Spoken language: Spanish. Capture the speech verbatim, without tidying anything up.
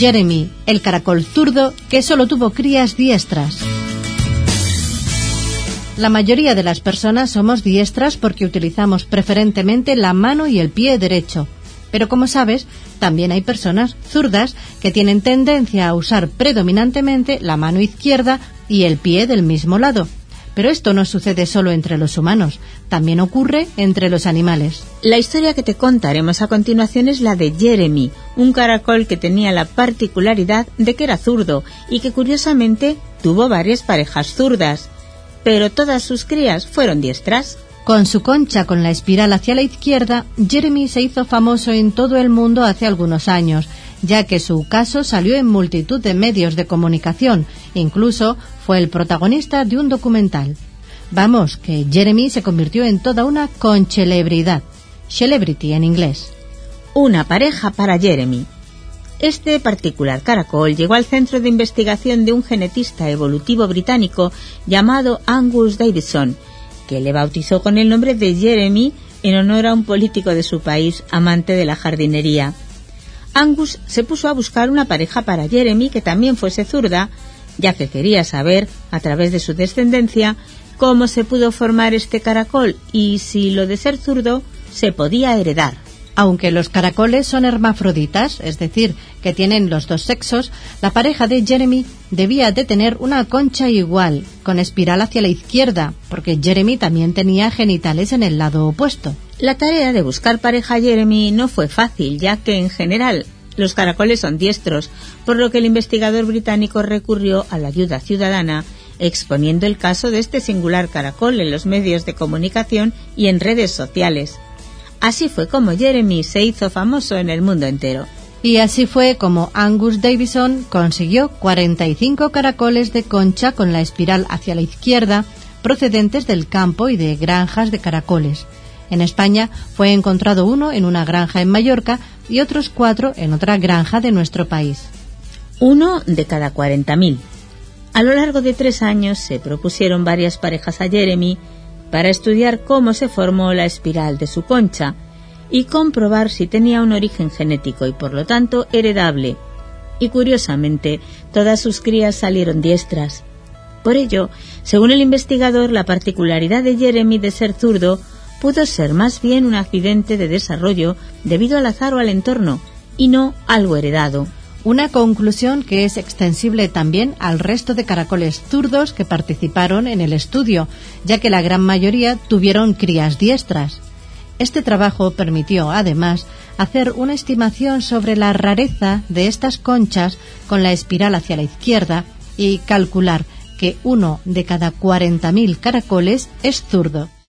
Jeremy, el caracol zurdo que solo tuvo crías diestras. La mayoría de las personas somos diestras porque utilizamos preferentemente la mano y el pie derecho. Pero como sabes, también hay personas zurdas que tienen tendencia a usar predominantemente la mano izquierda y el pie del mismo lado. Pero esto no sucede solo entre los humanos, también ocurre entre los animales. La historia que te contaremos a continuación es la de Jeremy, un caracol que tenía la particularidad de que era zurdo y que curiosamente tuvo varias parejas zurdas, pero todas sus crías fueron diestras. Con su concha con la espiral hacia la izquierda, Jeremy se hizo famoso en todo el mundo hace algunos años, ya que su caso salió en multitud de medios de comunicación, incluso fue el protagonista de un documental. Vamos, que Jeremy se convirtió en toda una concelebridad, celebrity en inglés. Una pareja para Jeremy. Este particular caracol llegó al centro de investigación de un genetista evolutivo británico llamado Angus Davison, que le bautizó con el nombre de Jeremy en honor a un político de su país amante de la jardinería. Angus se puso a buscar una pareja para Jeremy que también fuese zurda, ya que quería saber, a través de su descendencia, cómo se pudo formar este caracol y si lo de ser zurdo se podía heredar. Aunque los caracoles son hermafroditas, es decir, que tienen los dos sexos, la pareja de Jeremy debía de tener una concha igual, con espiral hacia la izquierda, porque Jeremy también tenía genitales en el lado opuesto. La tarea de buscar pareja a Jeremy no fue fácil, ya que en general los caracoles son diestros, por lo que el investigador británico recurrió a la ayuda ciudadana, exponiendo el caso de este singular caracol en los medios de comunicación y en redes sociales. Así fue como Jeremy se hizo famoso en el mundo entero. Y así fue como Angus Davison consiguió cuarenta y cinco caracoles de concha con la espiral hacia la izquierda, procedentes del campo y de granjas de caracoles. En España fue encontrado uno en una granja en Mallorca y otros cuatro en otra granja de nuestro país. Uno de cada cuarenta mil. A lo largo de tres años se propusieron varias parejas a Jeremy para estudiar cómo se formó la espiral de su concha y comprobar si tenía un origen genético y por lo tanto heredable. Y curiosamente, todas sus crías salieron diestras. Por ello, según el investigador, la particularidad de Jeremy de ser zurdo pudo ser más bien un accidente de desarrollo debido al azar o al entorno, y no algo heredado. Una conclusión que es extensible también al resto de caracoles zurdos que participaron en el estudio, ya que la gran mayoría tuvieron crías diestras. Este trabajo permitió, además, hacer una estimación sobre la rareza de estas conchas con la espiral hacia la izquierda y calcular que uno de cada cuarenta mil caracoles es zurdo.